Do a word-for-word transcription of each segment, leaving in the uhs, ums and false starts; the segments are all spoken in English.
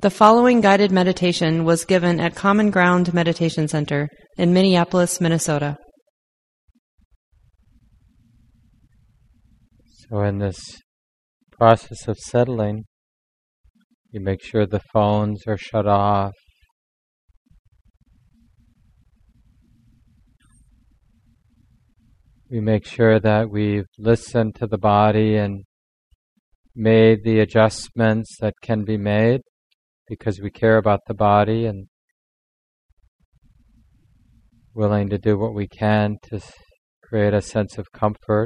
The following guided meditation was given at Common Ground Meditation Center in Minneapolis, Minnesota. So in this process of settling, you make sure the phones are shut off. We make sure that we've listened to the body and made the adjustments that can be made because we care about the body and willing to do what we can to create a sense of comfort.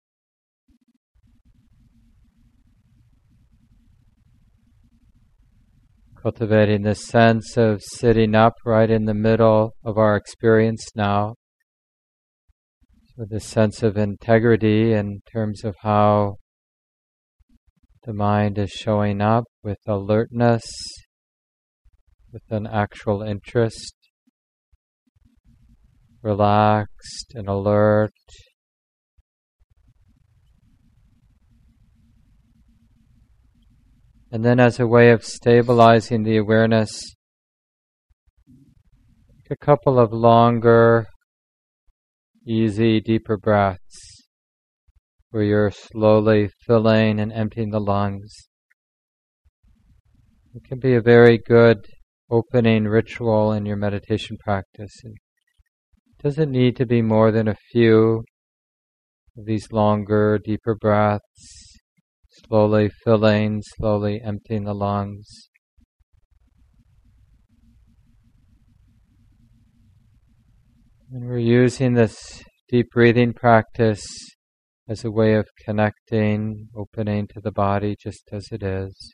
Cultivating this sense of sitting up right in the middle of our experience now. So this sense of integrity in terms of how the mind is showing up with alertness, with an actual interest, relaxed and alert. And then as a way of stabilizing the awareness, take a couple of longer, easy, deeper breaths where you're slowly filling and emptying the lungs. It can be a very good opening ritual in your meditation practice. It doesn't need to be more than a few of these longer, deeper breaths, slowly filling, slowly emptying the lungs. And we're using this deep breathing practice as a way of connecting, opening to the body just as it is.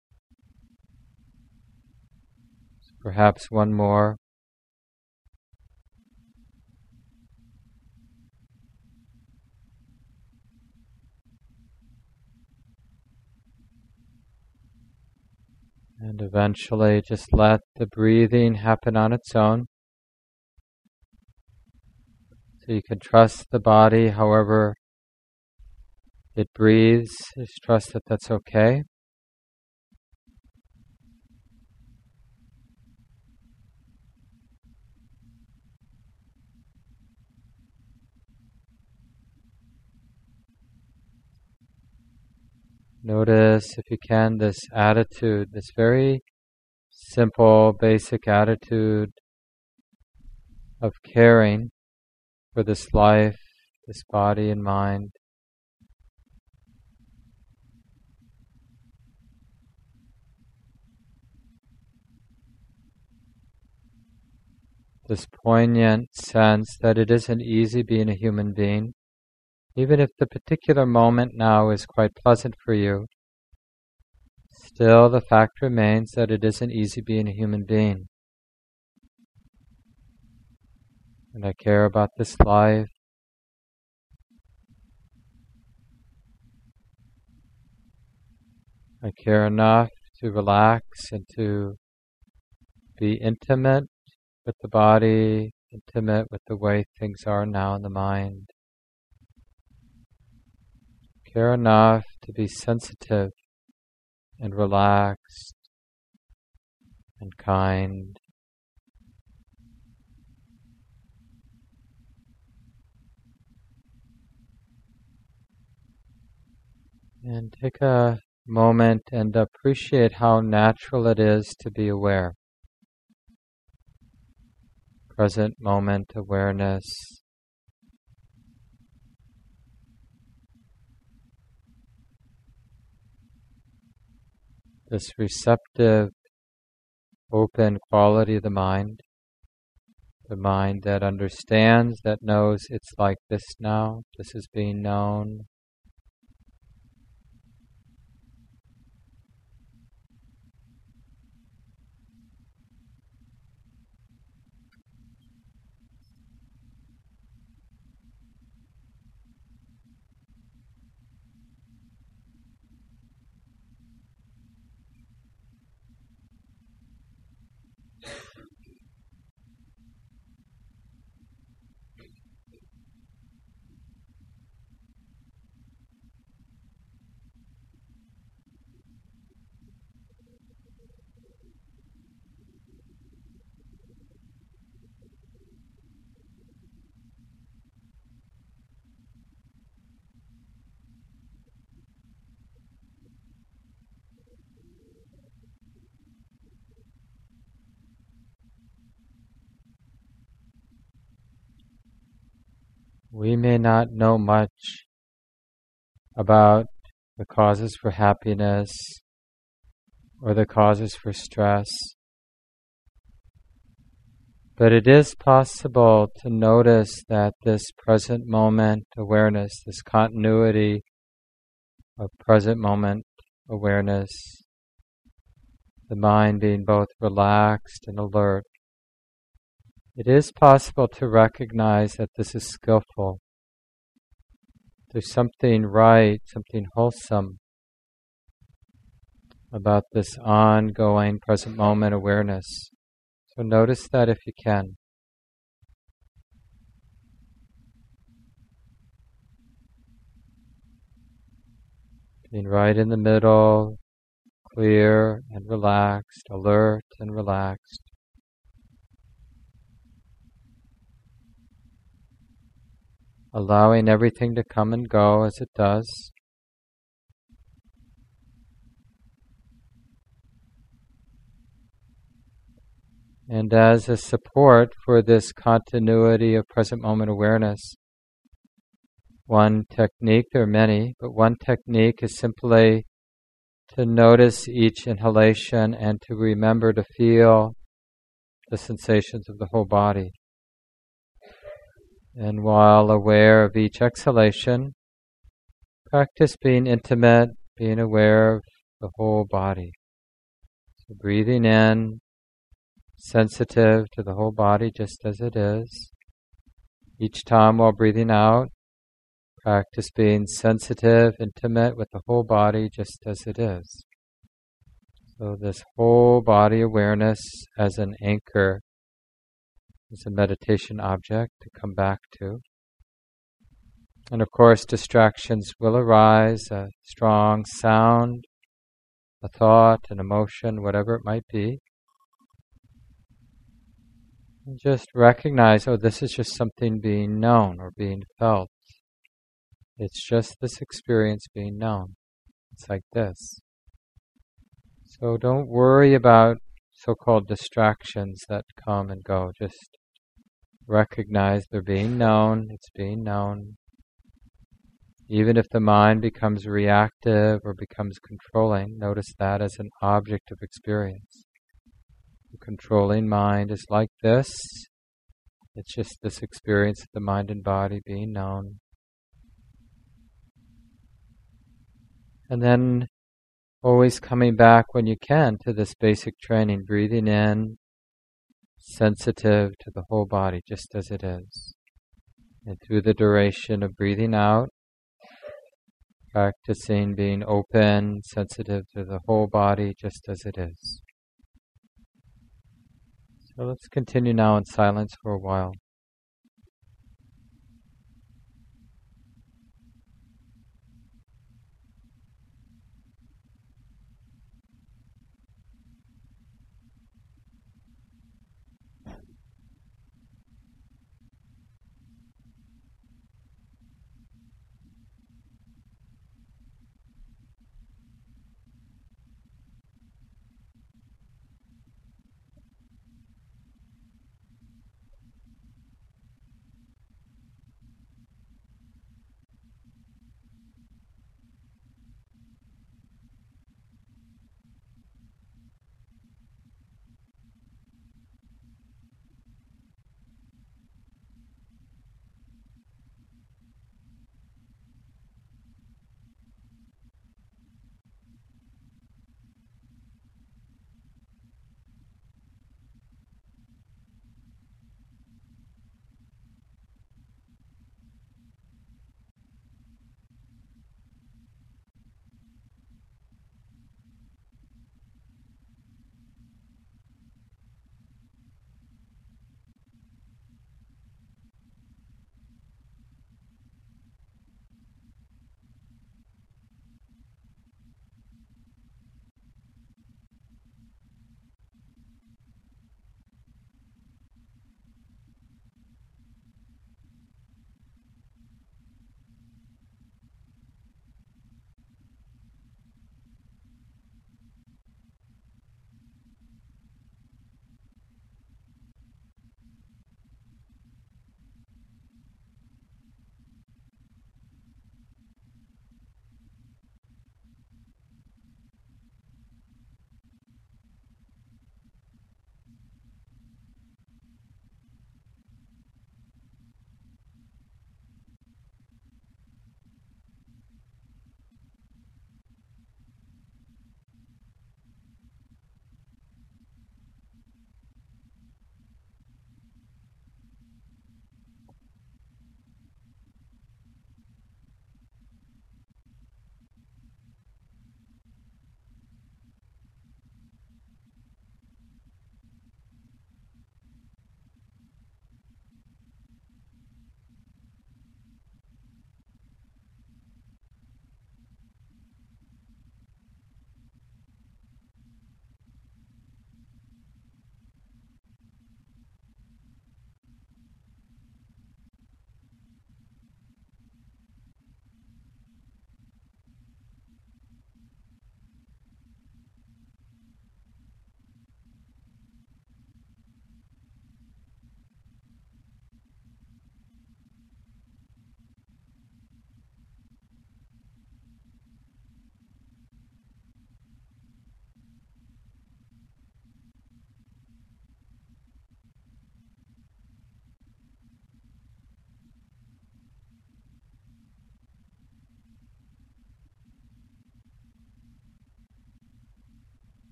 So perhaps one more. And eventually just let the breathing happen on its own. So you can trust the body however it breathes. Just trust that that's okay. Notice, if you can, this attitude, this very simple, basic attitude of caring for this life, this body and mind. This poignant sense that it isn't easy being a human being. Even if the particular moment now is quite pleasant for you, still the fact remains that it isn't easy being a human being. And I care about this life. I care enough to relax and to be intimate with the body, intimate with the way things are now in the mind. Care enough to be sensitive and relaxed and kind. And take a moment and appreciate how natural it is to be aware. Present moment awareness. This receptive, open quality of the mind. The mind that understands, that knows it's like this now, this is being known. We may not know much about the causes for happiness or the causes for stress, but it is possible to notice that this present moment awareness, this continuity of present moment awareness, the mind being both relaxed and alert, it is possible to recognize that this is skillful. There's something right, something wholesome about this ongoing present moment awareness. So notice that if you can. Being right in the middle, clear and relaxed, alert and relaxed. Allowing everything to come and go as it does. And as a support for this continuity of present moment awareness, one technique, there are many, but one technique is simply to notice each inhalation and to remember to feel the sensations of the whole body. And while aware of each exhalation, practice being intimate, being aware of the whole body. So breathing in, sensitive to the whole body just as it is. Each time while breathing out, practice being sensitive, intimate with the whole body just as it is. So this whole body awareness as an anchor, as a meditation object to come back to. And of course distractions will arise, a strong sound, a thought, an emotion, whatever it might be. And just recognize, oh, this is just something being known or being felt. It's just this experience being known. It's like this. So don't worry about so-called distractions that come and go. Just recognize they're being known. It's being known. Even if the mind becomes reactive or becomes controlling, notice that as an object of experience. The controlling mind is like this. It's just this experience of the mind and body being known. And then always coming back when you can to this basic training, breathing in, sensitive to the whole body just as it is. And through the duration of breathing out, practicing being open, sensitive to the whole body just as it is. So let's continue now in silence for a while.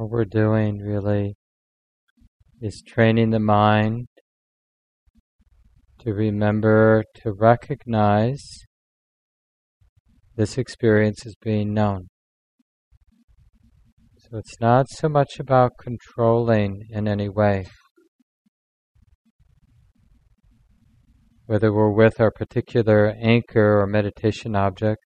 What we're doing really is training the mind to remember to recognize this experience as being known. So it's not so much about controlling in any way. Whether we're with our particular anchor or meditation object,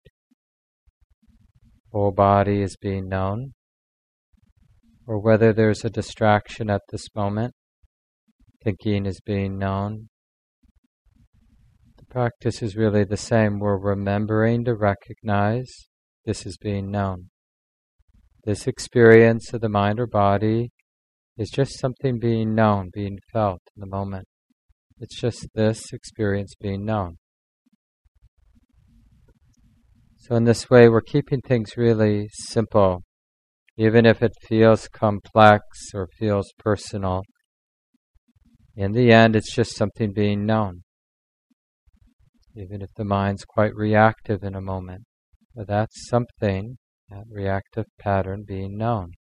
whole body is being known, or whether there's a distraction at this moment, thinking is being known. The practice is really the same. We're remembering to recognize this is being known. This experience of the mind or body is just something being known, being felt in the moment. It's just this experience being known. So in this way, we're keeping things really simple. Even if it feels complex or feels personal, in the end, it's just something being known. Even if the mind's quite reactive in a moment, but that's something, that reactive pattern being known.